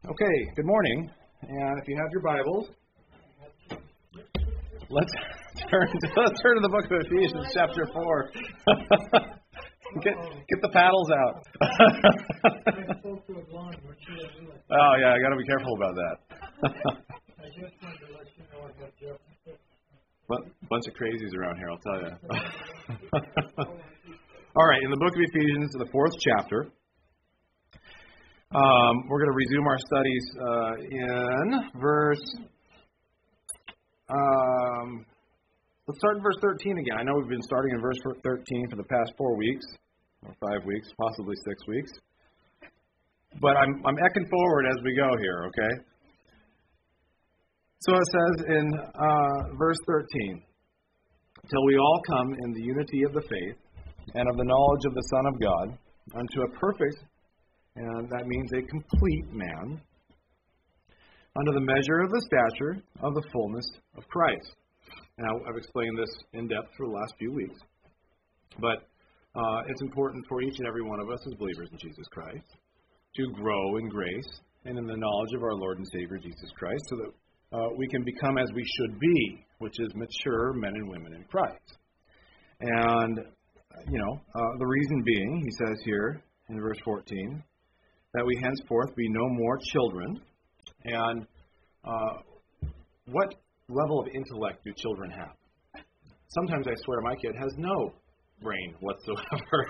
Okay, good morning. And if you have your Bibles, let's turn to the book of Ephesians, chapter 4. Get the paddles out. Oh yeah, I got to be careful about that. Bunch of crazies around here, I'll tell you. All right, in the book of Ephesians, the 4th chapter. We're going to resume our studies in verse. Let's start in verse 13 again. I know we've been starting in verse 13 for the past 4 weeks, or 5 weeks, possibly 6 weeks. But I'm ecking forward as we go here, okay? So it says in verse 13, "Till we all come in the unity of the faith and of the knowledge of the Son of God, unto a perfect," and that means a complete man, "under the measure of the stature of the fullness of Christ." Now, I've explained this in depth for the last few weeks, but it's important for each and every one of us as believers in Jesus Christ to grow in grace and in the knowledge of our Lord and Savior Jesus Christ, so that we can become as we should be, which is mature men and women in Christ. And, the reason being, he says here in verse 14, that we henceforth be no more children. And what level of intellect do children have? Sometimes I swear my kid has no brain whatsoever.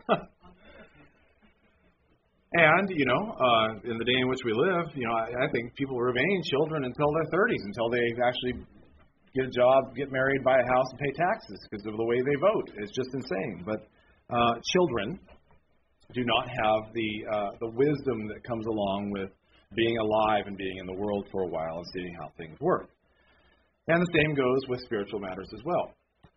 And, in the day in which we live, I think people remain children until their 30s, until they actually get a job, get married, buy a house, and pay taxes because of the way they vote. It's just insane. But children do not have the wisdom that comes along with being alive and being in the world for a while and seeing how things work. And the same goes with spiritual matters as well.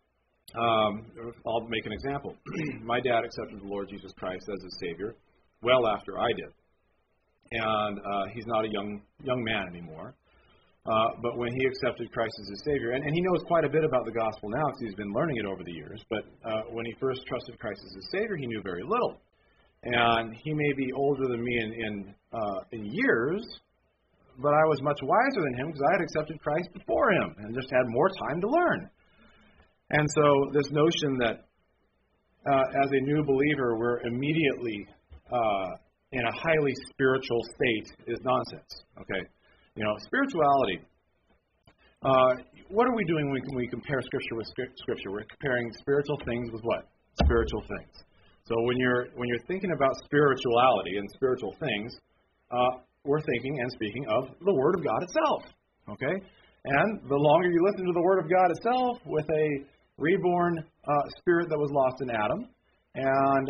I'll make an example. My dad accepted the Lord Jesus Christ as his Savior well after I did. And he's not a young man anymore. But when he accepted Christ as his Savior, and he knows quite a bit about the gospel now because he's been learning it over the years, but when he first trusted Christ as his Savior, he knew very little. And he may be older than me in years, but I was much wiser than him because I had accepted Christ before him and just had more time to learn. And so this notion that as a new believer we're immediately in a highly spiritual state is nonsense. Okay, spirituality. What are we doing when we compare Scripture with Scripture? We're comparing spiritual things with what? Spiritual things. So when you're thinking about spirituality and spiritual things, we're thinking and speaking of the Word of God itself. Okay, and the longer you listen to the Word of God itself, with a reborn spirit that was lost in Adam, and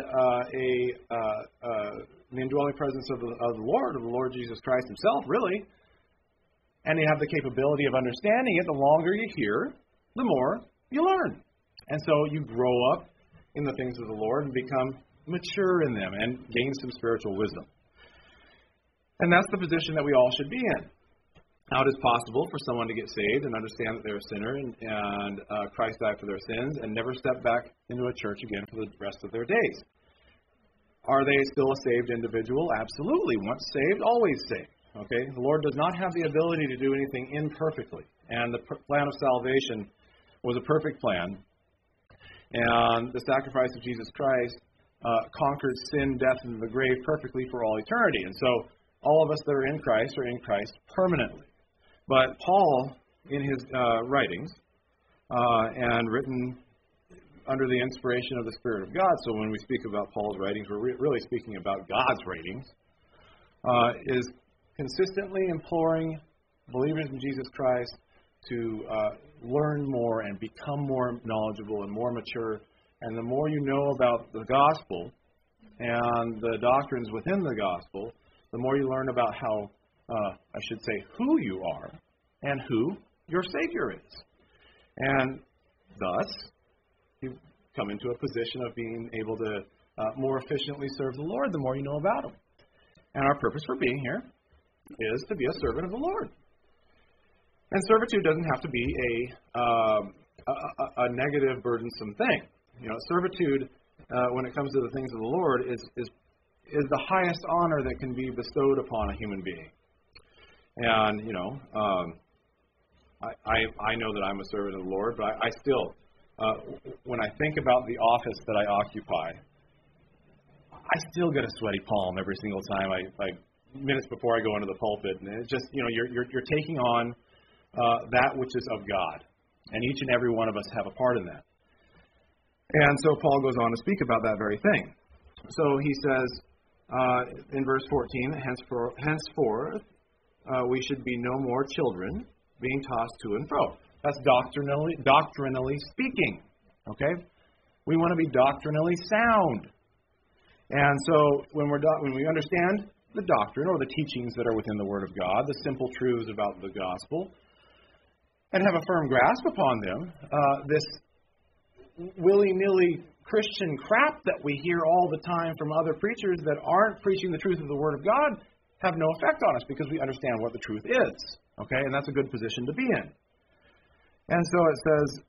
the indwelling presence of the Lord Jesus Christ Himself, really, and you have the capability of understanding it, the longer you hear, the more you learn. And so you grow up in the things of the Lord and become mature in them and gain some spiritual wisdom. And that's the position that we all should be in. How it is possible for someone to get saved and understand that they're a sinner and Christ died for their sins and never step back into a church again for the rest of their days. Are they still a saved individual? Absolutely. Once saved, always saved. Okay? The Lord does not have the ability to do anything imperfectly. And the plan of salvation was a perfect plan. And the sacrifice of Jesus Christ conquered sin, death, and the grave perfectly for all eternity. And so all of us that are in Christ permanently. But Paul, in his writings, and written under the inspiration of the Spirit of God, so when we speak about Paul's writings, we're really speaking about God's writings, is consistently imploring believers in Jesus Christ to learn more and become more knowledgeable and more mature. And the more you know about the gospel and the doctrines within the gospel, the more you learn about how, who you are and who your Savior is. And thus, you come into a position of being able to more efficiently serve the Lord the more you know about Him. And our purpose for being here is to be a servant of the Lord. And servitude doesn't have to be a negative, burdensome thing. Servitude, when it comes to the things of the Lord, is the highest honor that can be bestowed upon a human being. And, I know that I'm a servant of the Lord, but I still, when I think about the office that I occupy, I still get a sweaty palm every single time minutes before I go into the pulpit. And it's just, you're taking on that which is of God. And each and every one of us have a part in that. And so Paul goes on to speak about that very thing. So he says in verse 14, henceforth we should be no more children, being tossed to and fro. That's doctrinally speaking. Okay? We want to be doctrinally sound. And so when we understand the doctrine or the teachings that are within the Word of God, the simple truths about the gospel, and have a firm grasp upon them, this willy-nilly Christian crap that we hear all the time from other preachers that aren't preaching the truth of the Word of God have no effect on us because we understand what the truth is. Okay? And that's a good position to be in. And so it says,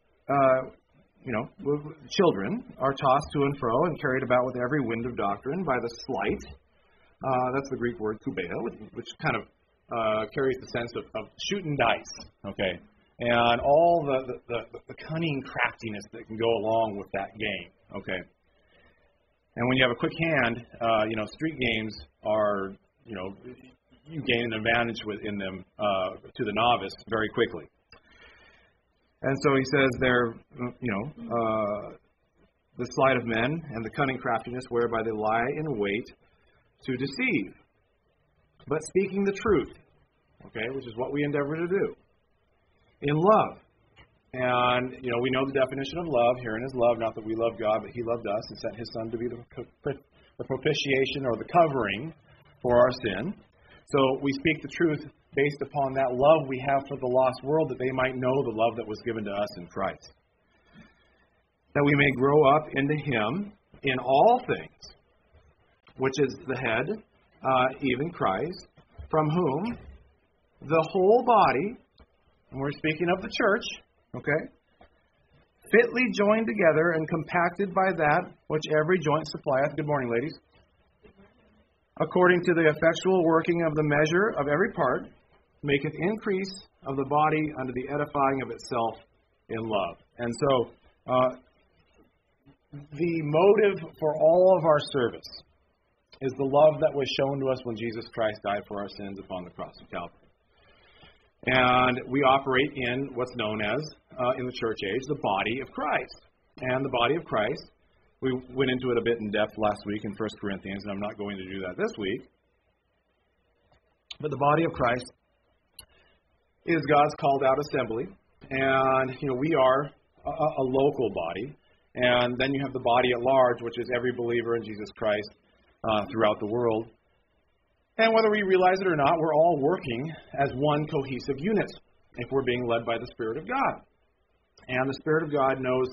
children are tossed to and fro and carried about with every wind of doctrine by the sleight. That's the Greek word kubeia, which kind of carries the sense of shooting dice. Okay? And all the cunning craftiness that can go along with that game. Okay? And when you have a quick hand, street games are, you gain an advantage in them to the novice very quickly. And so he says there, the sleight of men and the cunning craftiness whereby they lie in wait to deceive. But speaking the truth, okay, which is what we endeavor to do, in love. And, we know the definition of love. Herein is love, not that we love God, but He loved us and sent His Son to be the propitiation or the covering for our sin. So we speak the truth based upon that love we have for the lost world, that they might know the love that was given to us in Christ. That we may grow up into Him in all things, which is the head, even Christ, from whom the whole body, and we're speaking of the church, okay, fitly joined together and compacted by that which every joint supplieth. Good morning, ladies. According to the effectual working of the measure of every part, maketh increase of the body unto the edifying of itself in love. And so, the motive for all of our service is the love that was shown to us when Jesus Christ died for our sins upon the cross of Calvary. And we operate in what's known as, in the church age, the body of Christ. And the body of Christ, we went into it a bit in depth last week in 1 Corinthians, and I'm not going to do that this week. But the body of Christ is God's called out assembly. And, we are a local body. And then you have the body at large, which is every believer in Jesus Christ throughout the world. And whether we realize it or not, we're all working as one cohesive unit if we're being led by the Spirit of God. And the Spirit of God knows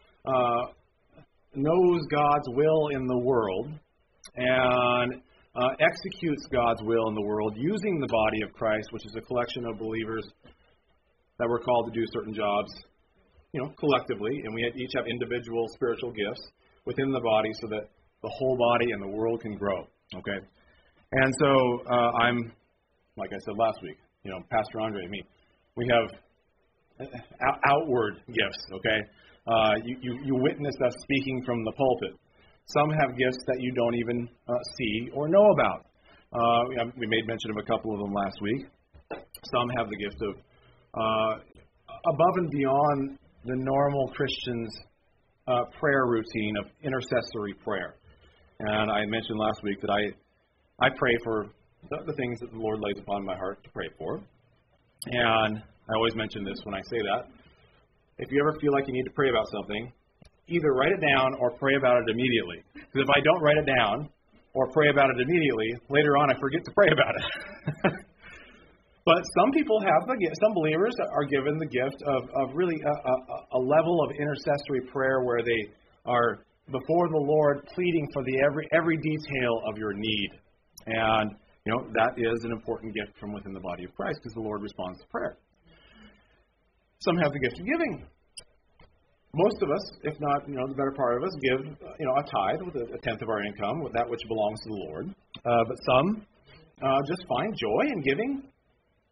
God's will in the world and executes God's will in the world using the body of Christ, which is a collection of believers that we're called to do certain jobs, collectively. And we each have individual spiritual gifts within the body so that the whole body and the world can grow. Okay? And so I'm, like I said last week, Pastor Andre and me, we have outward gifts, okay? You witness us speaking from the pulpit. Some have gifts that you don't even see or know about. We made mention of a couple of them last week. Some have the gift of above and beyond the normal Christian's prayer routine of intercessory prayer. And I mentioned last week that I pray for the things that the Lord lays upon my heart to pray for. And I always mention this when I say that. If you ever feel like you need to pray about something, either write it down or pray about it immediately. Because if I don't write it down or pray about it immediately, later on I forget to pray about it. But some people have the gift, some believers are given the gift of really a level of intercessory prayer where they are before the Lord pleading for every detail of your need. And, that is an important gift from within the body of Christ because the Lord responds to prayer. Some have the gift of giving. Most of us, if not, the better part of us, give, a tithe with a tenth of our income, with that which belongs to the Lord. But some just find joy in giving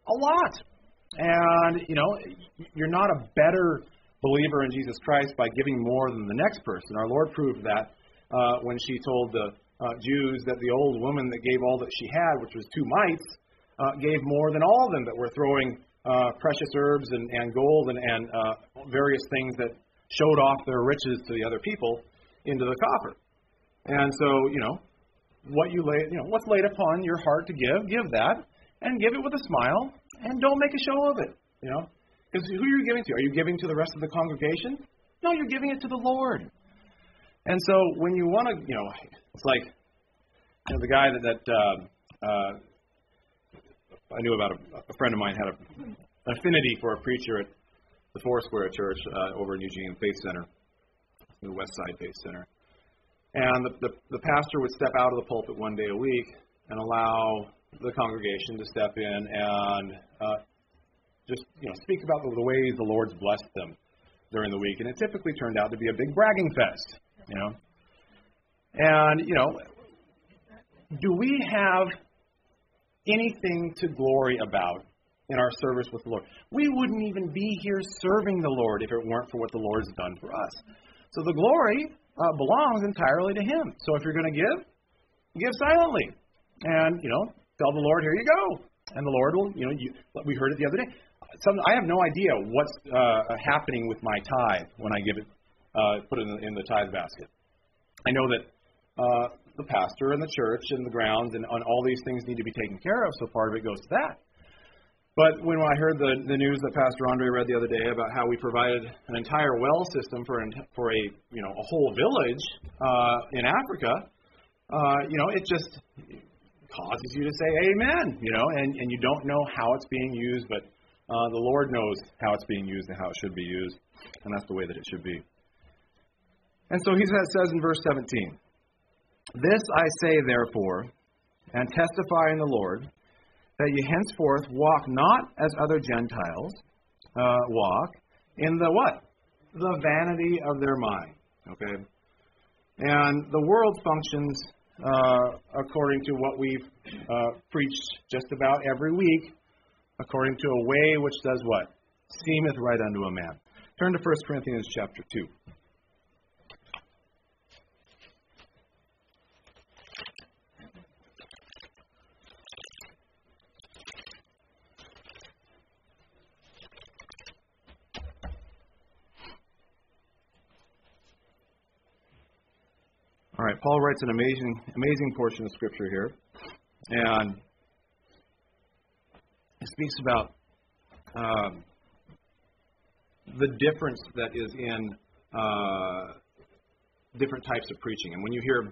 A lot. And, you're not a better believer in Jesus Christ by giving more than the next person. Our Lord proved that when she told the Jews that the old woman that gave all that she had, which was 2 mites, gave more than all of them that were throwing precious herbs and gold and various things that showed off their riches to the other people into the coffer. And so, what's laid upon your heart to give that, and give it with a smile, and don't make a show of it, Because who are you giving to? Are you giving to the rest of the congregation? No, you're giving it to the Lord. And so when you want to, it's like the guy that I knew about a friend of mine had an affinity for a preacher at the Foursquare Church over in Eugene Faith Center, the West Side Faith Center. And the pastor would step out of the pulpit one day a week and allow the congregation to step in and just speak about the ways the Lord's blessed them during the week. And it typically turned out to be a big bragging fest, And, do we have anything to glory about in our service with the Lord? We wouldn't even be here serving the Lord if it weren't for what the Lord's done for us. So the glory belongs entirely to Him. So if you're going to give silently. And, tell the Lord, here you go. And the Lord will, we heard it the other day. I have no idea what's happening with my tithe when I give it, put it in the tithe basket. I know that the pastor and the church and the grounds and all these things need to be taken care of, so part of it goes to that. But when I heard the news that Pastor Andre read the other day about how we provided an entire well system for a whole village in Africa, it just causes you to say amen, and you don't know how it's being used, but the Lord knows how it's being used and how it should be used, and that's the way that it should be. And so he says in verse 17, "This I say therefore, and testify in the Lord, that ye henceforth walk not as other Gentiles walk, in the what? The vanity of their mind." Okay? And the world functions according to what we've preached just about every week, according to a way which does what? Seemeth right unto a man. Turn to 1 Corinthians chapter 2. All right, Paul writes an amazing portion of Scripture here, and he speaks about the difference that is in different types of preaching. And when you hear,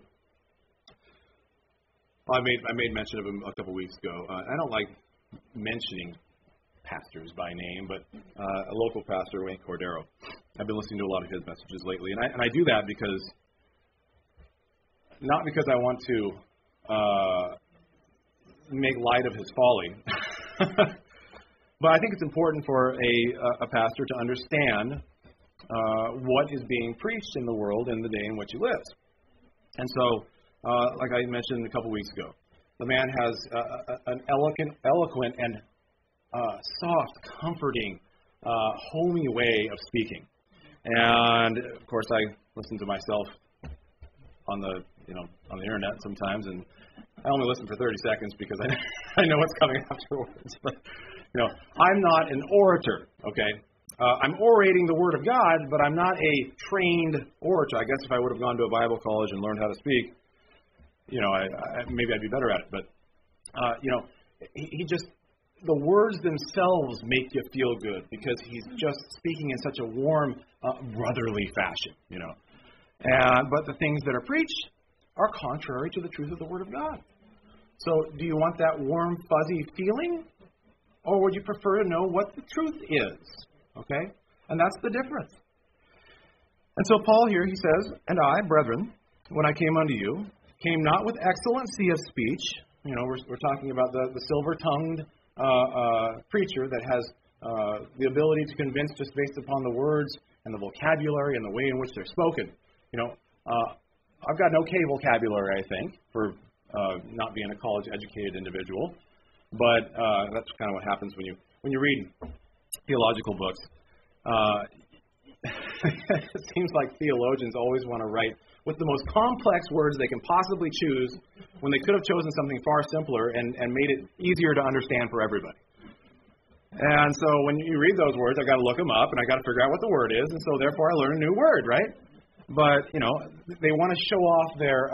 I made mention of him a couple weeks ago. I don't like mentioning pastors by name, but a local pastor, Wayne Cordero. I've been listening to a lot of his messages lately, and I do that because. Not because I want to make light of his folly, but I think it's important for a pastor to understand what is being preached in the world in the day in which he lives. And so, like I mentioned a couple weeks ago, the man has an eloquent and soft, comforting, homey way of speaking. And, of course, I listen to myself on the internet sometimes, and I only listen for 30 seconds because I know what's coming afterwards. But I'm not an orator. Okay, I'm orating the Word of God, but I'm not a trained orator. I guess if I would have gone to a Bible college and learned how to speak, maybe I'd be better at it. But he just the words themselves make you feel good because he's just speaking in such a warm, brotherly fashion. But the things that are preached are contrary to the truth of the Word of God. So do you want that warm, fuzzy feeling? Or would you prefer to know what the truth is? Okay? And that's the difference. And so Paul here, he says, "And I, brethren, when I came unto you, came not with excellency of speech." We're talking about the silver-tongued preacher that has the ability to convince just based upon the words and the vocabulary and the way in which they're spoken. I've got an okay vocabulary, I think, for not being a college-educated individual. But that's kind of what happens when you read theological books. It seems like theologians always want to write with the most complex words they can possibly choose when they could have chosen something far simpler and made it easier to understand for everybody. And so when you read those words, I got to look them up and I got to figure out what the word is, and so therefore I learn a new word, right? But they want to show off their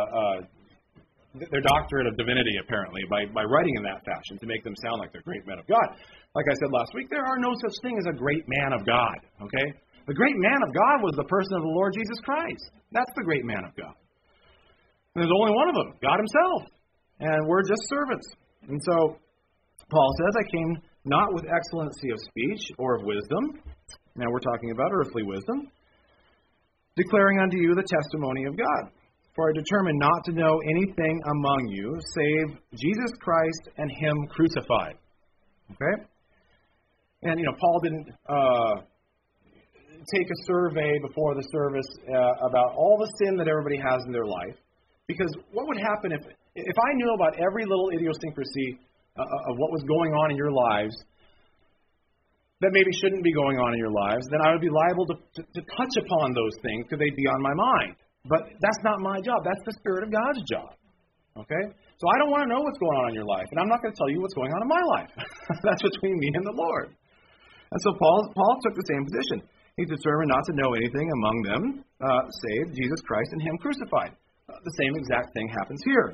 doctorate of divinity apparently by writing in that fashion to make them sound like they're great men of God. Like I said last week, there are no such thing as a great man of God. Okay, the great man of God was the person of the Lord Jesus Christ. That's the great man of God. And there's only one of them, God Himself, and we're just servants. And so Paul says, "I came not with excellency of speech or of wisdom." Now we're talking about earthly wisdom. "Declaring unto you the testimony of God. For I determined not to know anything among you save Jesus Christ and Him crucified." Okay? And, Paul didn't take a survey before the service about all the sin that everybody has in their life. Because what would happen if I knew about every little idiosyncrasy of what was going on in your lives that maybe shouldn't be going on in your lives, then I would be liable to touch upon those things because they'd be on my mind. But that's not my job. That's the Spirit of God's job. Okay? So I don't want to know what's going on in your life, and I'm not going to tell you what's going on in my life. That's between me and the Lord. And so Paul took the same position. He's determined not to know anything among them save Jesus Christ and Him crucified. The same exact thing happens here.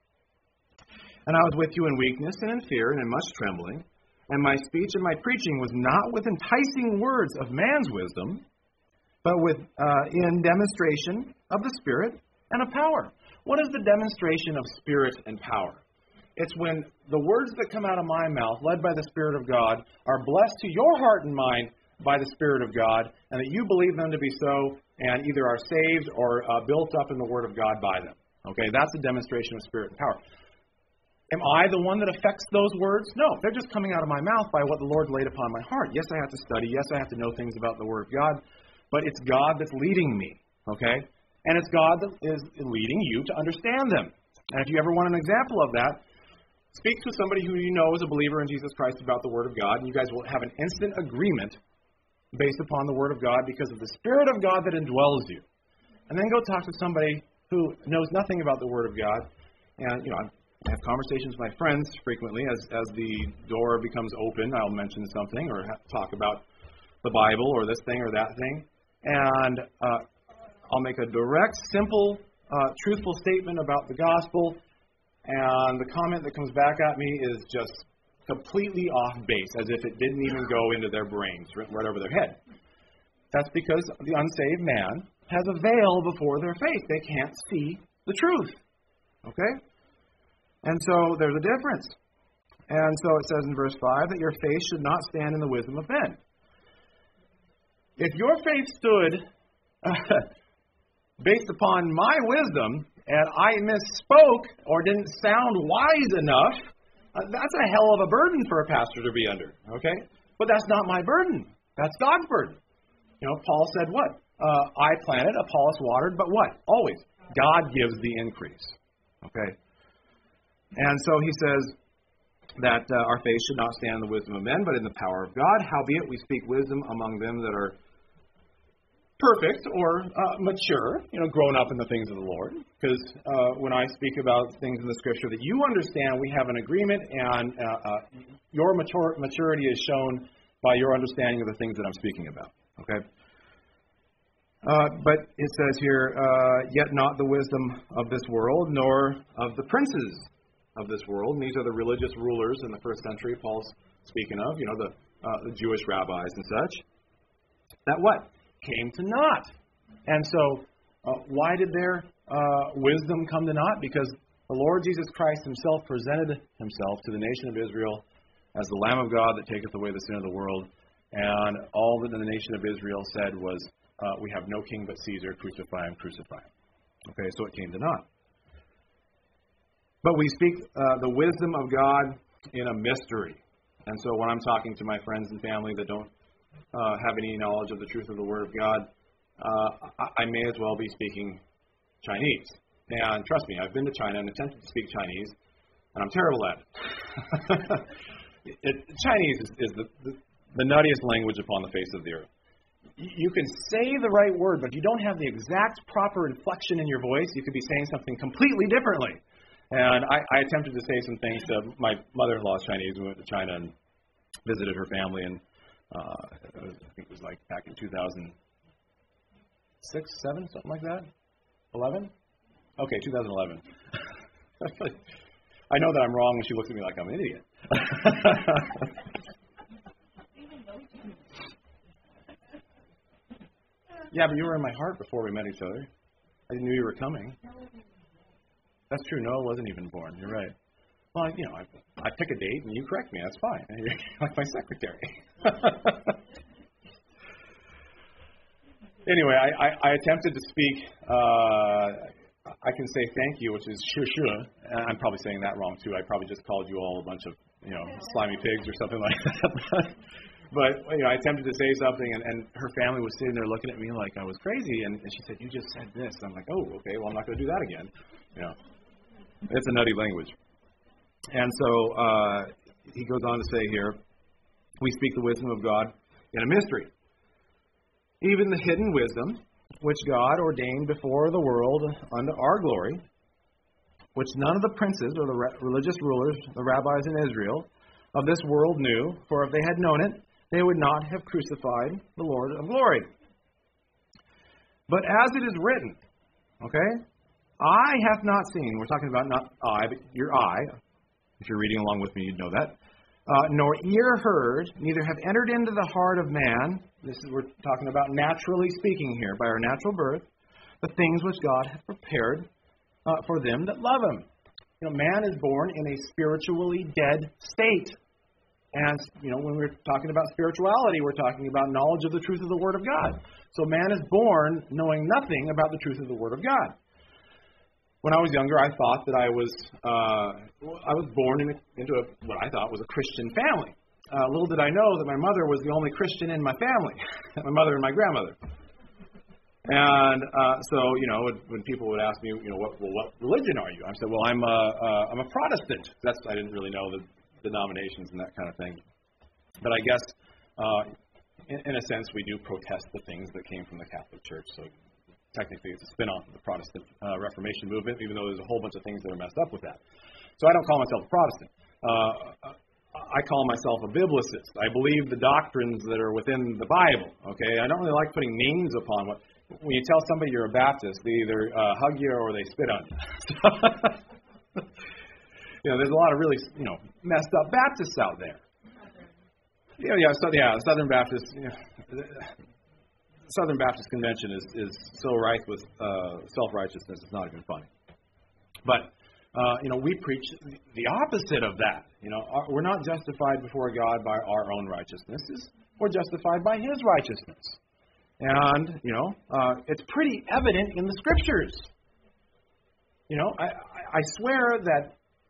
"And I was with you in weakness and in fear and in much trembling, and my speech and my preaching was not with enticing words of man's wisdom, but in demonstration of the Spirit and of power." What is the demonstration of Spirit and power? It's when the words that come out of my mouth, led by the Spirit of God, are blessed to your heart and mind by the Spirit of God, and that you believe them to be so, and either are saved or built up in the Word of God by them. Okay, that's a demonstration of Spirit and power. Am I the one that affects those words? No, they're just coming out of my mouth by what the Lord laid upon my heart. Yes, I have to study. Yes, I have to know things about the Word of God. But it's God that's leading me, okay? And it's God that is leading you to understand them. And if you ever want an example of that, speak to somebody who you know is a believer in Jesus Christ about the Word of God, and you guys will have an instant agreement based upon the Word of God because of the Spirit of God that indwells you. And then go talk to somebody who knows nothing about the Word of God. And, I have conversations with my friends frequently. As the door becomes open, I'll mention something or talk about the Bible or this thing or that thing. And I'll make a direct, simple, truthful statement about the gospel. And the comment that comes back at me is just completely off base, as if it didn't even go into their brains, right over their head. That's because the unsaved man has a veil before their face. They can't see the truth. Okay? And so there's a difference. And so it says in verse 5 that your faith should not stand in the wisdom of men. If your faith stood based upon my wisdom and I misspoke or didn't sound wise enough, that's a hell of a burden for a pastor to be under. Okay? But that's not my burden. That's God's burden. Paul said what? I planted, Apollos watered, but what? Always. God gives the increase. Okay? And so he says that our faith should not stand in the wisdom of men, but in the power of God. Howbeit we speak wisdom among them that are perfect or mature, grown up in the things of the Lord. Because when I speak about things in the Scripture that you understand, we have an agreement, and your maturity is shown by your understanding of the things that I'm speaking about. Okay? But it says here, yet not the wisdom of this world, nor of the princes of this world. And these are the religious rulers in the first century Paul's speaking of, the Jewish rabbis and such. That what? Came to naught. And so, why did their wisdom come to naught? Because the Lord Jesus Christ Himself presented Himself to the nation of Israel as the Lamb of God that taketh away the sin of the world. And all that the nation of Israel said was, we have no king but Caesar, crucify him, crucify him. Okay, so it came to naught. But we speak the wisdom of God in a mystery. And so when I'm talking to my friends and family that don't have any knowledge of the truth of the Word of God, I may as well be speaking Chinese. And trust me, I've been to China and attempted to speak Chinese. and I'm terrible at it. Chinese is the nuttiest language upon the face of the earth. You can say the right word, but if you don't have the exact proper inflection in your voice, you could be saying something completely differently. And I attempted to say some things to my mother-in-law's Chinese. We went to China and visited her family, and I think it was like back in 2006, 7, something like that. 11? Okay, 2011. I know that I'm wrong when she looks at me like I'm an idiot. Yeah, but you were in my heart before we met each other. I knew you were coming. That's true. Noah wasn't even born. You're right. Well, I pick a date and you correct me. That's fine. You're like my secretary. Anyway, I attempted to speak. I can say thank you, which is sure. I'm probably saying that wrong too. I probably just called you all a bunch of slimy pigs or something like that. But I attempted to say something, and her family was sitting there looking at me like I was crazy. And she said, "You just said this." I'm like, "Oh, okay. Well, I'm not going to do that again." It's a nutty language. And so he goes on to say here, we speak the wisdom of God in a mystery, even the hidden wisdom which God ordained before the world unto our glory, which none of the princes or the religious rulers, the rabbis in Israel, of this world knew, for if they had known it, they would not have crucified the Lord of glory. But as it is written, okay, eye hath not seen, we're talking about not I, but your eye, if you're reading along with me, you'd know that, nor ear heard, neither have entered into the heart of man, we're talking about naturally speaking here, by our natural birth, the things which God hath prepared for them that love Him. Man is born in a spiritually dead state. And, when we're talking about spirituality, we're talking about knowledge of the truth of the Word of God. So man is born knowing nothing about the truth of the Word of God. When I was younger, I thought that I was born into what I thought was a Christian family. Little did I know that my mother was the only Christian in my family, my mother and my grandmother. And so, when people would ask me, what religion are you? I said, well, I'm a Protestant. I didn't really know the denominations and that kind of thing. But I guess, in a sense, we do protest the things that came from the Catholic Church. So technically, it's a spin-off of the Protestant Reformation movement, even though there's a whole bunch of things that are messed up with that. So I don't call myself a Protestant. I call myself a biblicist. I believe the doctrines that are within the Bible. Okay, I don't really like putting names upon what. When you tell somebody you're a Baptist, they either hug you or they spit on you. There's a lot of really messed up Baptists out there. Southern Baptist. Southern Baptist Convention is so rife with self-righteousness, it's not even funny. But we preach the opposite of that. We're not justified before God by our own righteousnesses. We're justified by His righteousness. And, it's pretty evident in the Scriptures. I swear that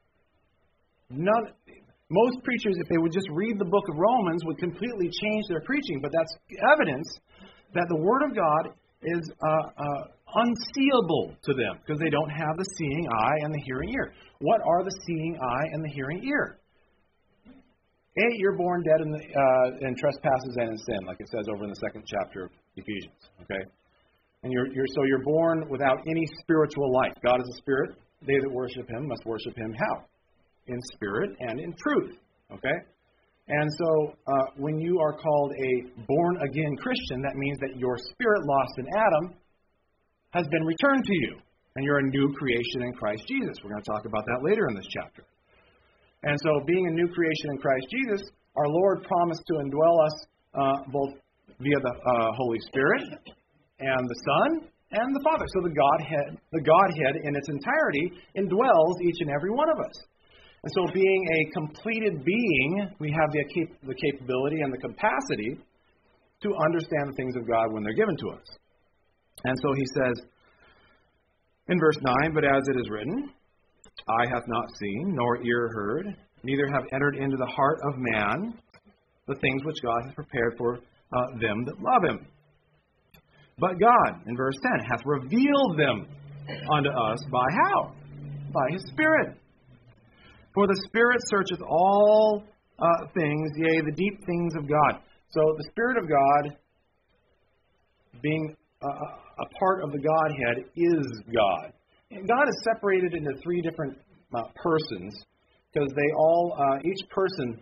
most preachers, if they would just read the book of Romans, would completely change their preaching. But that's evidence that the Word of God is unseeable to them because they don't have the seeing eye and the hearing ear. What are the seeing eye and the hearing ear? You're born dead in trespasses and in sin, like it says over in the 2nd chapter of Ephesians. Okay, and you're born without any spiritual life. God is a spirit. They that worship Him must worship Him how? In spirit and in truth. Okay, and so when you are called a born again Christian, that means that your spirit lost in Adam has been returned to you, and you're a new creation in Christ Jesus. We're going to talk about that later in this chapter. And so being a new creation in Christ Jesus, our Lord promised to indwell us both via the Holy Spirit and the Son and the Father. So the Godhead in its entirety indwells each and every one of us. And so being a completed being, we have the capability and the capacity to understand the things of God when they're given to us. And so he says in verse 9, but as it is written, eye hath not seen, nor ear heard, neither have entered into the heart of man the things which God hath prepared for them that love Him. But God, in verse 10, hath revealed them unto us by how? By His Spirit. For the Spirit searcheth all things, yea, the deep things of God. So the Spirit of God, being a part of the Godhead, is God. And God is separated into three different persons, because they all, each person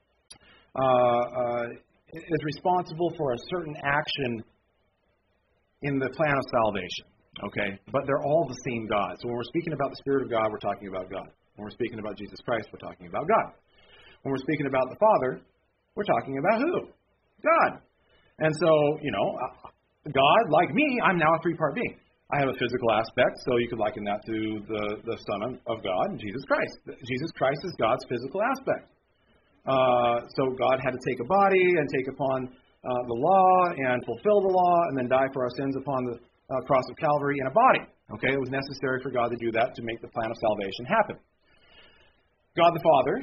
is responsible for a certain action in the plan of salvation. Okay? But they're all the same God. So when we're speaking about the Spirit of God, we're talking about God. When we're speaking about Jesus Christ, we're talking about God. When we're speaking about the Father, we're talking about who? God. And so, God, like me, I'm now a three-part being. I have a physical aspect, so you could liken that to the Son of God, Jesus Christ. Jesus Christ is God's physical aspect. So God had to take a body and take upon the law and fulfill the law and then die for our sins upon the cross of Calvary in a body. Okay, it was necessary for God to do that to make the plan of salvation happen. God the Father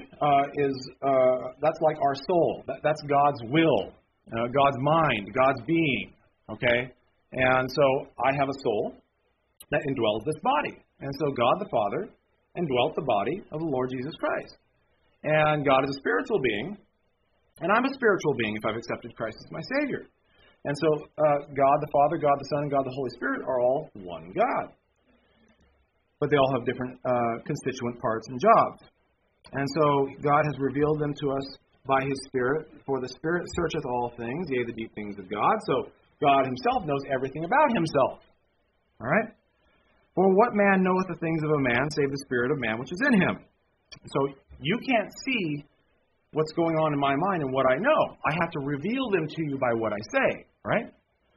that's like our soul. That's God's will, God's mind, God's being. Okay, and so I have a soul that indwells this body. And so God the Father indwelt the body of the Lord Jesus Christ. And God is a spiritual being, and I'm a spiritual being if I've accepted Christ as my Savior. And so God the Father, God the Son, and God the Holy Spirit are all one God. But they all have different constituent parts and jobs. And so God has revealed them to us by His Spirit. For the Spirit searcheth all things, yea, the deep things of God. So God Himself knows everything about Himself. All right? For what man knoweth the things of a man, save the spirit of man which is in him? So you can't see what's going on in my mind and what I know. I have to reveal them to you by what I say, right?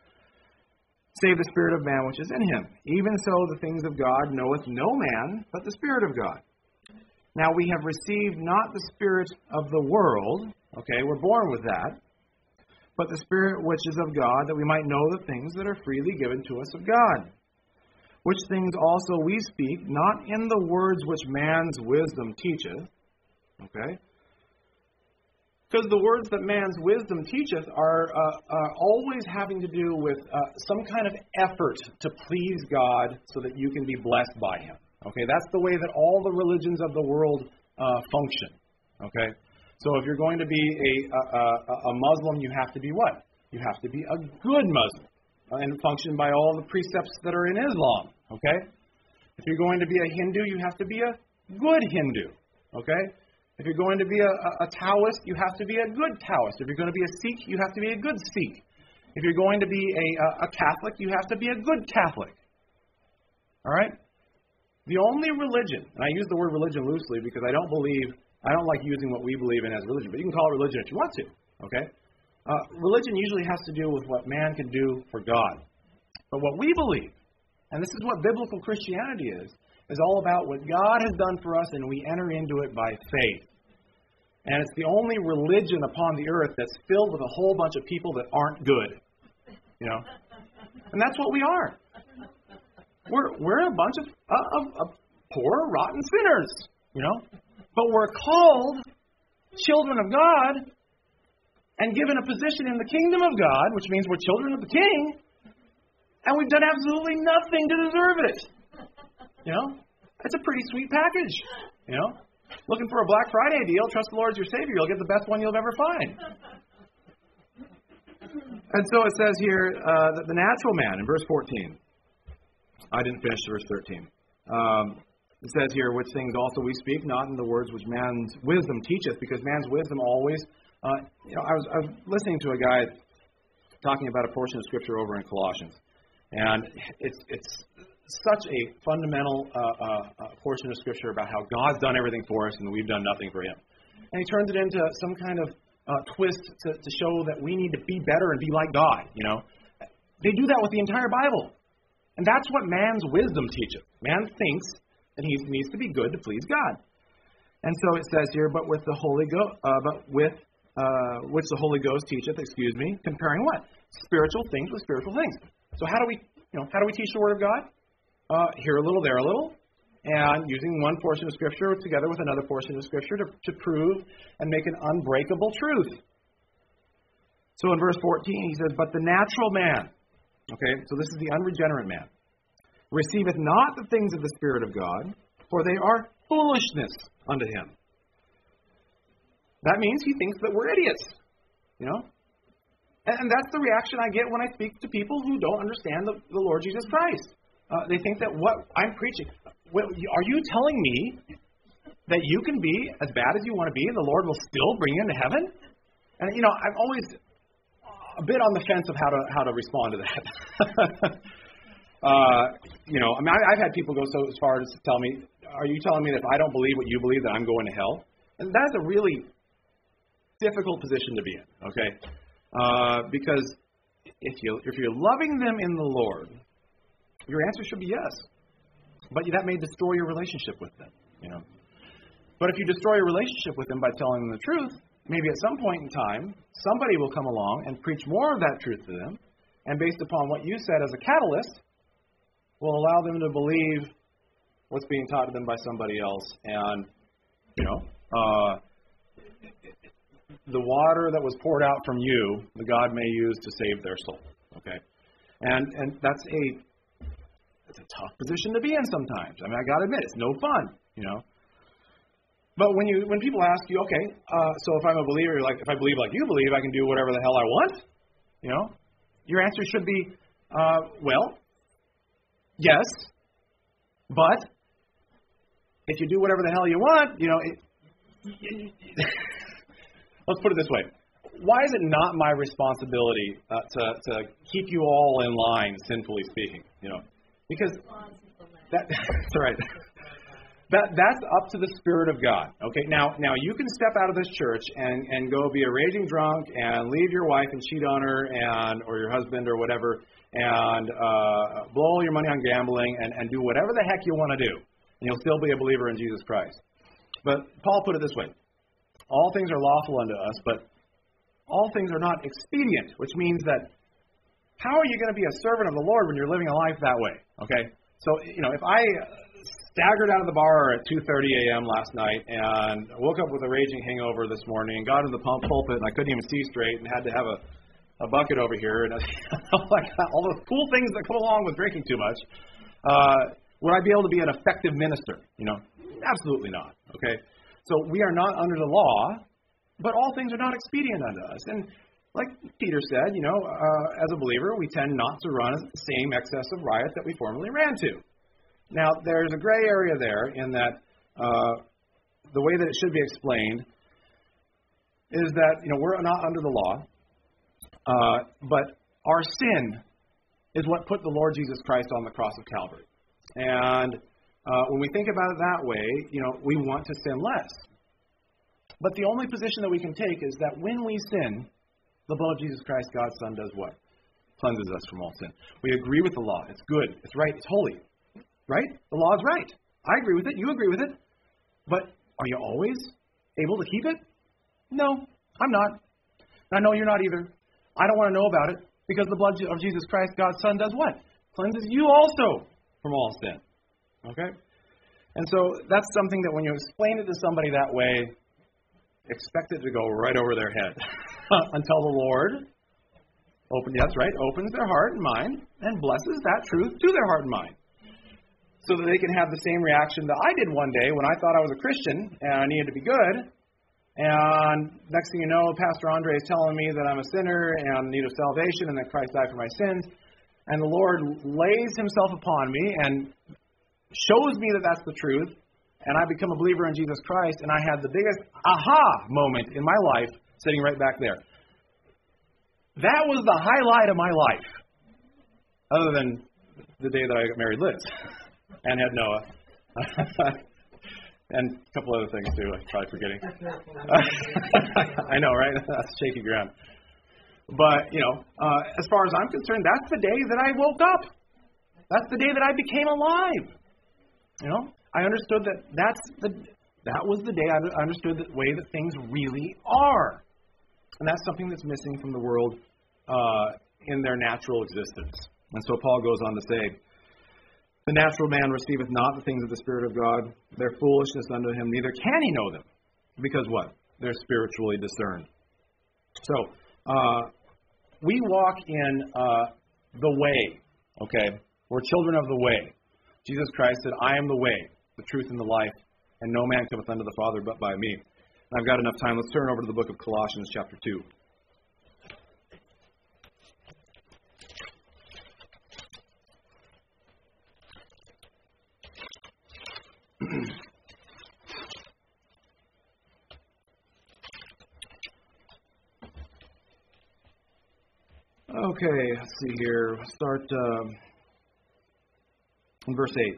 Save the spirit of man which is in him. Even so the things of God knoweth no man, but the Spirit of God. Now we have received not the spirit of the world, okay, we're born with that, but the Spirit which is of God, that we might know the things that are freely given to us of God. Which things also we speak, not in the words which man's wisdom teacheth. Okay? Because the words that man's wisdom teacheth are always having to do with some kind of effort to please God so that you can be blessed by Him. Okay? That's the way that all the religions of the world function. Okay? So if you're going to be a Muslim, you have to be what? You have to be a good Muslim and function by all the precepts that are in Islam. Okay? If you're going to be a Hindu, you have to be a good Hindu. Okay? If you're going to be a Taoist, you have to be a good Taoist. If you're going to be a Sikh, you have to be a good Sikh. If you're going to be a Catholic, you have to be a good Catholic. All right? The only religion, and I use the word religion loosely because I don't like using what we believe in as religion, but you can call it religion if you want to. Okay? Religion usually has to do with what man can do for God. But what we believe, and this is what biblical Christianity is all about what God has done for us, and we enter into it by faith. And it's the only religion upon the earth that's filled with a whole bunch of people that aren't good. And that's what we are. We're a bunch of poor, rotten sinners, But we're called children of God and given a position in the kingdom of God, which means we're children of the King, and we've done absolutely nothing to deserve it. It's a pretty sweet package. Looking for a Black Friday deal, trust the Lord as your Savior, you'll get the best one you'll ever find. And so it says here that the natural man, in verse 14, I didn't finish verse 13. It says here, which things also we speak, not in the words which man's wisdom teacheth, because man's wisdom always... I was listening to a guy talking about a portion of Scripture over in Colossians, and it's such a fundamental portion of Scripture about how God's done everything for us and we've done nothing for Him. And he turns it into some kind of twist to show that we need to be better and be like God. They do that with the entire Bible, and that's what man's wisdom teaches. Man thinks that he needs to be good to please God. And so it says here, but with the Holy Ghost, which the Holy Ghost teacheth, comparing what? Spiritual things with spiritual things. So how do we teach the Word of God? Here a little, there a little, and using one portion of Scripture together with another portion of Scripture to prove and make an unbreakable truth. So in verse 14 he says, but the natural man, okay, so this is the unregenerate man, receiveth not the things of the Spirit of God, for they are foolishness unto him. that means he thinks that we're idiots. You know? And that's the reaction I get when I speak to people who don't understand the Lord Jesus Christ. They think that what I'm preaching, are you telling me that you can be as bad as you want to be and the Lord will still bring you into heaven? And, you know, I'm always a bit on the fence of how to respond to that. You know, I mean, I've had people go so as far as to tell me, are you telling me that if I don't believe what you believe, that I'm going to hell? And that's a really difficult position to be in, okay? Because if you're loving them in the Lord, your answer should be yes. But that may destroy your relationship with them, you know. But if you destroy your relationship with them by telling them the truth, maybe at some point in time, somebody will come along and preach more of that truth to them, and based upon what you said as a catalyst, will allow them to believe what's being taught to them by somebody else. And, you know, the water that was poured out from you, the God may use to save their soul. Okay? And that's it's a tough position to be in sometimes. I mean, I got to admit, it's no fun, you know. But when people ask you, okay, so if I'm a believer, like if I believe like you believe, I can do whatever the hell I want, you know, your answer should be, well, yes, but if you do whatever the hell you want, you know, let's put it this way. Why is it not my responsibility to keep you all in line, sinfully speaking, you know? Because that's right. That's up to the Spirit of God. Okay, now you can step out of this church and go be a raging drunk and leave your wife and cheat on her or your husband or whatever and blow all your money on gambling and do whatever the heck you want to do, and you'll still be a believer in Jesus Christ. But Paul put it this way: all things are lawful unto us, but all things are not expedient, which means that how are you going to be a servant of the Lord when you're living a life that way? Okay, so you know, if I staggered out of the bar at 2:30 a.m. last night and woke up with a raging hangover this morning and got in the pulpit and I couldn't even see straight and had to have a bucket over here and all those cool things that come along with drinking too much, would I be able to be an effective minister? You know, absolutely not. Okay, so we are not under the law, but all things are not expedient unto us. And like Peter said, you know, as a believer, we tend not to run the same excess of riot that we formerly ran to. Now, there's a gray area there in that the way that it should be explained is that, you know, we're not under the law, but our sin is what put the Lord Jesus Christ on the cross of Calvary. And when we think about it that way, you know, we want to sin less. But the only position that we can take is that when we sin, the blood of Jesus Christ, God's Son, does what? Cleanses us from all sin. We agree with the law. It's good. It's right. It's holy. Right? The law is right. I agree with it. You agree with it. But are you always able to keep it? No, I'm not. I know you're not either. I don't want to know about it because the blood of Jesus Christ, God's Son, does what? Cleanses you also from all sin. Okay? And so that's something that when you explain it to somebody that way, expect it to go right over their head until the Lord opens their heart and mind and blesses that truth to their heart and mind, so that they can have the same reaction that I did one day when I thought I was a Christian and I needed to be good. And next thing you know, Pastor Andre is telling me that I'm a sinner and in need of salvation and that Christ died for my sins. And the Lord lays himself upon me and shows me that that's the truth. And I become a believer in Jesus Christ. And I had the biggest aha moment in my life sitting right back there. That was the highlight of my life. Other than the day that I got married Liz. And had Noah. And a couple other things, too. I'm probably forgetting. I know, right? That's shaky ground. But, you know, as far as I'm concerned, that's the day that I woke up. That's the day that I became alive. You know, I understood that was the day I understood the way that things really are. And that's something that's missing from the world in their natural existence. And so Paul goes on to say, the natural man receiveth not the things of the Spirit of God. They're foolishness unto him, neither can he know them. Because what? They're spiritually discerned. So, we walk in the way, okay? We're children of the way. Jesus Christ said, I am the way, the truth, and the life, and no man cometh unto the Father but by me. I've got enough time. Let's turn over to the book of Colossians chapter 2. Okay, let's see here. Start in verse 8.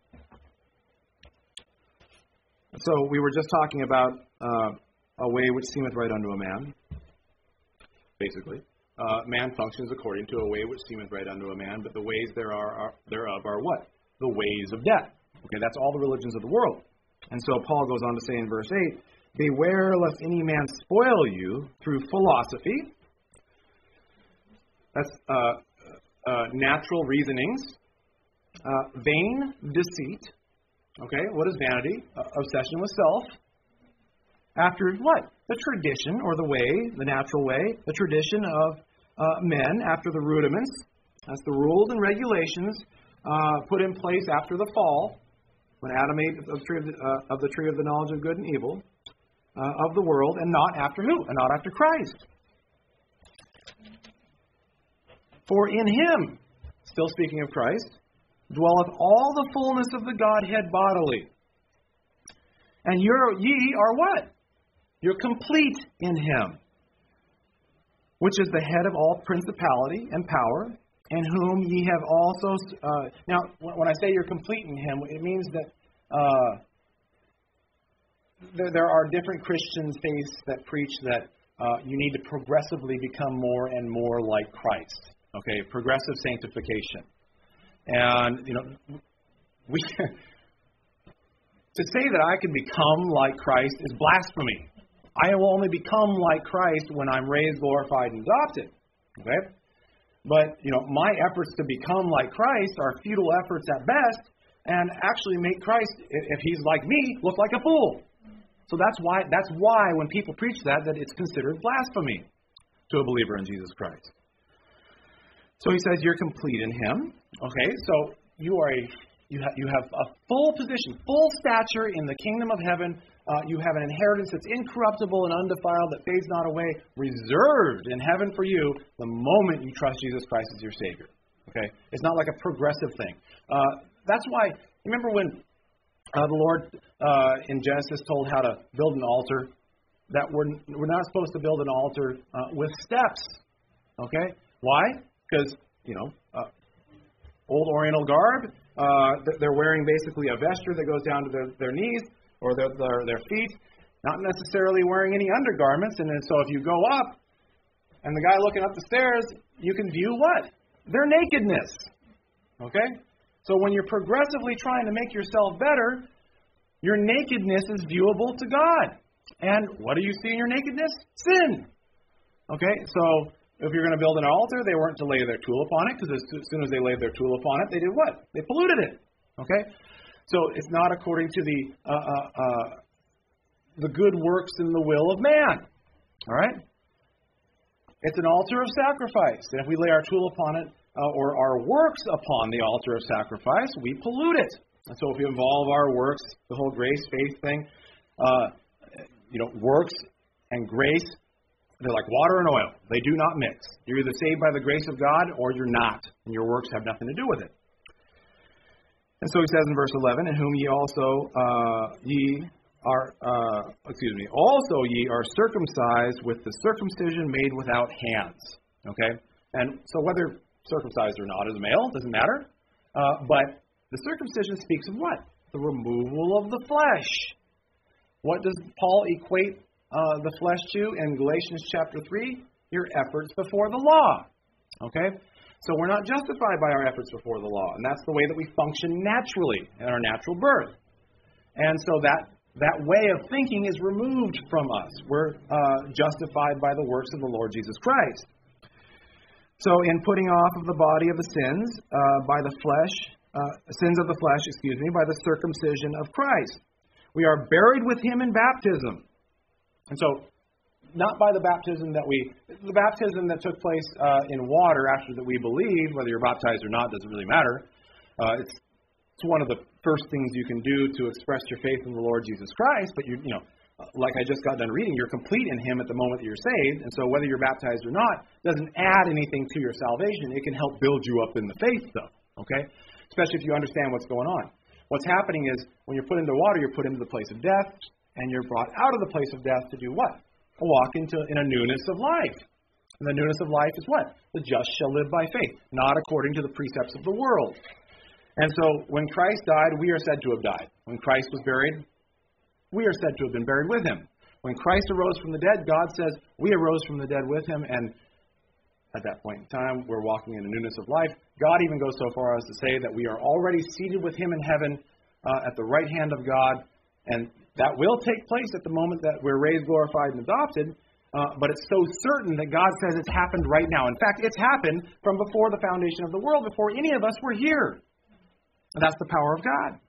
So we were just talking about a way which seemeth right unto a man, basically. Man functions according to a way which seemeth right unto a man, but the ways thereof are what? The ways of death. Okay, that's all the religions of the world. And so Paul goes on to say in verse 8, beware lest any man spoil you through philosophy. That's natural reasonings, vain deceit. Okay, what is vanity? Obsession with self. After what? The tradition or the way, the natural way, the tradition of men after the rudiments. That's the rules and regulations put in place after the fall, when Adam ate of the tree of the knowledge of good and evil, of the world, and not after who? And not after Christ. For in him, still speaking of Christ, dwelleth all the fullness of the Godhead bodily. And ye are what? You're complete in him, which is the head of all principality and power, in whom ye have also... now, when I say you're complete in him, it means that there are different Christian faiths that preach that you need to progressively become more and more like Christ. Okay, progressive sanctification. And, we to say that I can become like Christ is blasphemy. I will only become like Christ when I'm raised, glorified, and adopted. Okay? But, my efforts to become like Christ are futile efforts at best, and actually make Christ, if he's like me, look like a fool. So that's why when people preach that it's considered blasphemy to a believer in Jesus Christ. So he says you're complete in him. Okay, so you have a full position, full stature in the kingdom of heaven. You have an inheritance that's incorruptible and undefiled, that fades not away, reserved in heaven for you the moment you trust Jesus Christ as your Savior. Okay, it's not like a progressive thing. That's why, remember when the Lord in Genesis told how to build an altar, that we're not supposed to build an altar with steps. Okay, why? Because, old Oriental garb, they're wearing basically a vesture that goes down to their knees or their feet, not necessarily wearing any undergarments. And then so if you go up and the guy looking up the stairs, you can view what? Their nakedness. Okay? So when you're progressively trying to make yourself better, your nakedness is viewable to God. And what do you see in your nakedness? Sin. Okay? So if you're going to build an altar, they weren't to lay their tool upon it, because as soon as they laid their tool upon it, they did what? They polluted it. Okay? So it's not according to the good works in the will of man. All right? It's an altar of sacrifice. And if we lay our tool upon it, or our works upon the altar of sacrifice, we pollute it. And so if we involve our works, the whole grace, faith thing, works and grace, they're like water and oil. They do not mix. You're either saved by the grace of God or you're not, and your works have nothing to do with it. And so he says in verse 11, in whom ye also also ye are circumcised with the circumcision made without hands. Okay? And so whether circumcised or not as a male, doesn't matter. But the circumcision speaks of what? The removal of the flesh. What does Paul equate the flesh to in Galatians chapter 3? Your efforts before the law. Okay? So we're not justified by our efforts before the law. And that's the way that we function naturally in our natural birth. And so that way of thinking is removed from us. We're justified by the works of the Lord Jesus Christ. So in putting off of the body of the sins by the flesh, sins of the flesh, by the circumcision of Christ. We are buried with him in baptism. And so, not by the baptism that took place in water after that we believe, whether you're baptized or not, doesn't really matter. It's one of the first things you can do to express your faith in the Lord Jesus Christ. But like I just got done reading, you're complete in Him at the moment that you're saved. And so whether you're baptized or not doesn't add anything to your salvation. It can help build you up in the faith, though. Okay? Especially if you understand what's going on. What's happening is when you're put into water, you're put into the place of death, and you're brought out of the place of death to do what? Walk in a newness of life. And the newness of life is what? The just shall live by faith, not according to the precepts of the world. And so when Christ died, we are said to have died. When Christ was buried, we are said to have been buried with Him. When Christ arose from the dead, God says we arose from the dead with Him, and at that point in time, we're walking in the newness of life. God even goes so far as to say that we are already seated with Him in heaven at the right hand of God, and that will take place at the moment that we're raised, glorified, and adopted. But it's so certain that God says it's happened right now. In fact, it's happened from before the foundation of the world, before any of us were here. And that's the power of God.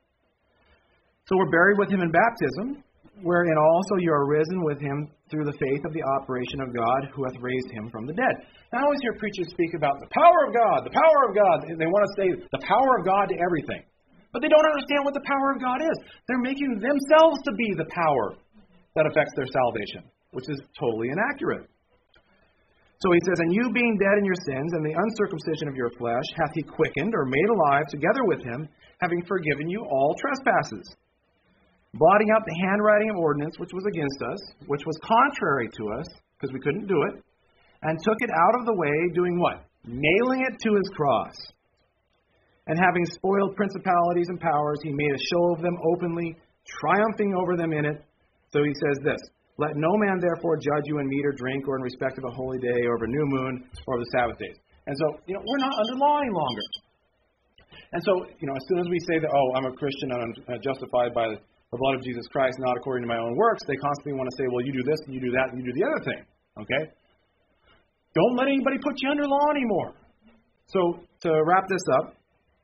So we're buried with Him in baptism, wherein also you are risen with Him through the faith of the operation of God who hath raised Him from the dead. Now I always hear preachers speak about the power of God, the power of God. They want to say the power of God to everything. But they don't understand what the power of God is. They're making themselves to be the power that affects their salvation, which is totally inaccurate. So he says, and you being dead in your sins and the uncircumcision of your flesh hath He quickened or made alive together with Him, having forgiven you all trespasses, blotting out the handwriting of ordinance which was against us, which was contrary to us, because we couldn't do it, and took it out of the way, doing what? Nailing it to His cross. And having spoiled principalities and powers, He made a show of them openly, triumphing over them in it. So he says this, let no man therefore judge you in meat or drink, or in respect of a holy day, or of a new moon, or of the Sabbath days. And so, we're not under law any longer. And so, as soon as we say that, I'm a Christian and I'm justified by the blood of Jesus Christ, not according to my own works, they constantly want to say, well, you do this, and you do that, and you do the other thing. Okay? Don't let anybody put you under law anymore. So, to wrap this up,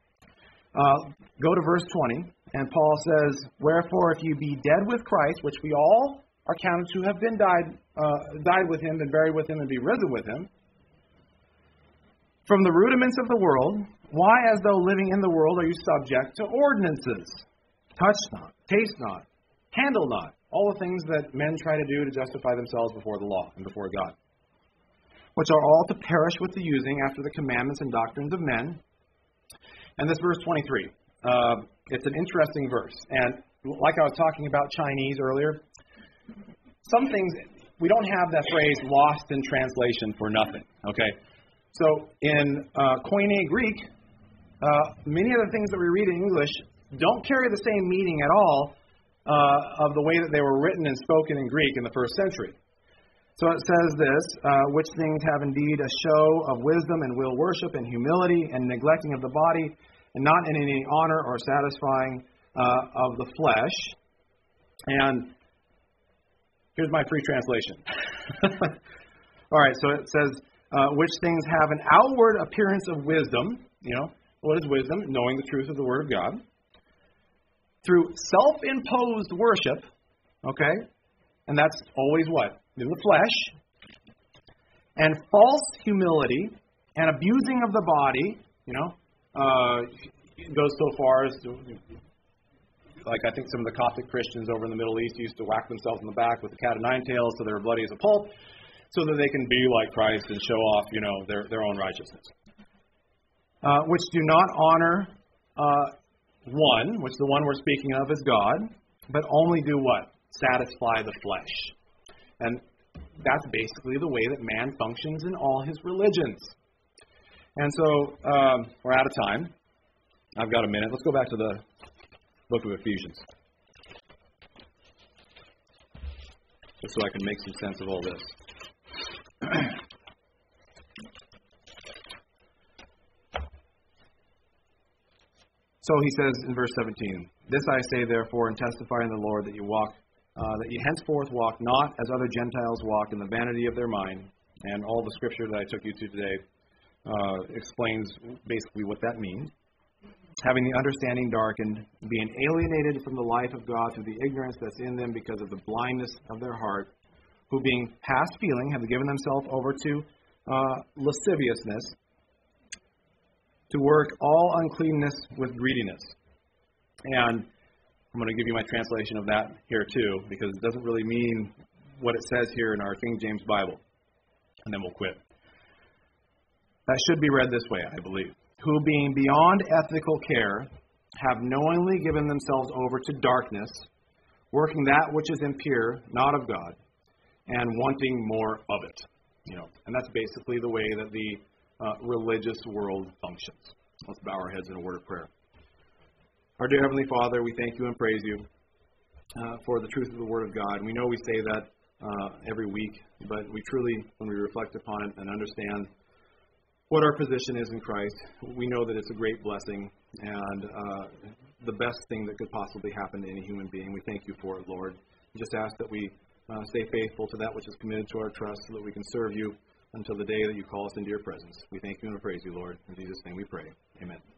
go to verse 20, and Paul says, wherefore, if you be dead with Christ, which we all are counted to have been died with Him, been buried with Him, and be risen with Him, from the rudiments of the world, why, as though living in the world, are you subject to ordinances? Touch not, taste not, handle not, all the things that men try to do to justify themselves before the law and before God, which are all to perish with the using after the commandments and doctrines of men. And this verse 23, it's an interesting verse. And like I was talking about Chinese earlier, some things, we don't have that phrase lost in translation for nothing, okay? So in Koine Greek, many of the things that we read in English don't carry the same meaning at all of the way that they were written and spoken in Greek in the first century. So it says this, which things have indeed a show of wisdom and will worship and humility and neglecting of the body, and not in any honor or satisfying of the flesh. And here's my free translation. All right, so it says, which things have an outward appearance of wisdom. What is wisdom? Knowing the truth of the Word of God. Through self-imposed worship, okay? And that's always what? In the flesh. And false humility and abusing of the body, it goes so far as to, like I think some of the Coptic Christians over in the Middle East used to whack themselves in the back with the cat of nine tails so they're bloody as a pulp, so that they can be like Christ and show off, their own righteousness. Which do not honor one, which the one we're speaking of is God, but only do what? Satisfy the flesh. And that's basically the way that man functions in all his religions. And so we're out of time. I've got a minute. Let's go back to the book of Ephesians, just so I can make some sense of all this. So he says in verse 17, this I say therefore and testify in the Lord that you henceforth walk not as other Gentiles walk in the vanity of their mind. And all the scripture that I took you to today explains basically what that means. Having the understanding darkened, being alienated from the life of God through the ignorance that's in them because of the blindness of their heart, who being past feeling have given themselves over to lasciviousness, to work all uncleanness with greediness. And I'm going to give you my translation of that here too, because it doesn't really mean what it says here in our King James Bible. And then we'll quit. That should be read this way, I believe. Who, being beyond ethical care, have knowingly given themselves over to darkness, working that which is impure, not of God, and wanting more of it. And that's basically the way that the religious world functions. Let's bow our heads in a word of prayer. Our dear Heavenly Father, we thank you and praise you for the truth of the Word of God. We know we say that every week, but we truly, when we reflect upon it and understand what our position is in Christ, we know that it's a great blessing and the best thing that could possibly happen to any human being. We thank you for it, Lord. We just ask that we stay faithful to that which is committed to our trust so that we can serve you until the day that you call us into your presence. We thank you and praise you, Lord. In Jesus' name we pray. Amen.